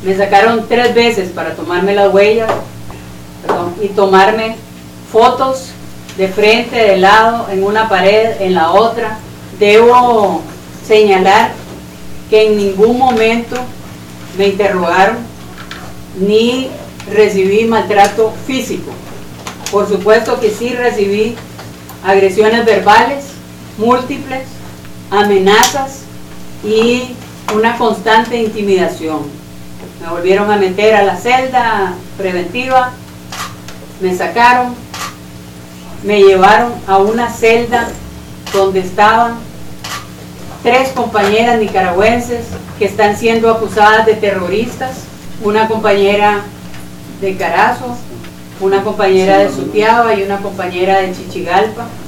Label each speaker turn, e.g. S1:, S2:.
S1: Me sacaron 3 veces para tomarme las huellas, y tomarme fotos de frente, de lado, en una pared, en la otra. Debo señalar que en ningún momento me interrogaron ni recibí maltrato físico. Por supuesto que sí recibí agresiones verbales múltiples, amenazas y una constante intimidación. Me volvieron a meter a la celda preventiva, me sacaron, me llevaron a una celda donde estaban 3 compañeras nicaragüenses que están siendo acusadas de terroristas, una compañera de Carazo, una compañera de Sutiaba y una compañera de Chichigalpa.